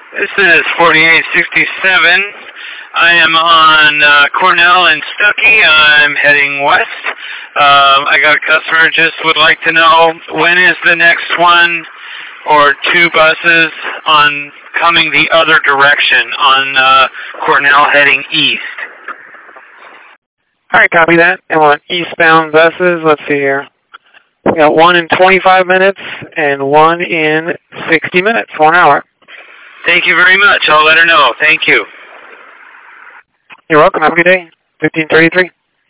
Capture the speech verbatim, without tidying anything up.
This is forty-eight sixty-seven. I am on uh, Cornell and Stuckey. I'm heading west. Um, I got a customer just would like to know when is the next one or two buses on coming the other direction on uh, Cornell heading east. All right, copy that. And on eastbound buses, let's see here. We got one in twenty-five minutes and one in sixty minutes, one hour. Thank you very much. I'll let her know. Thank you. You're welcome. Have a good day. fifteen thirty-three.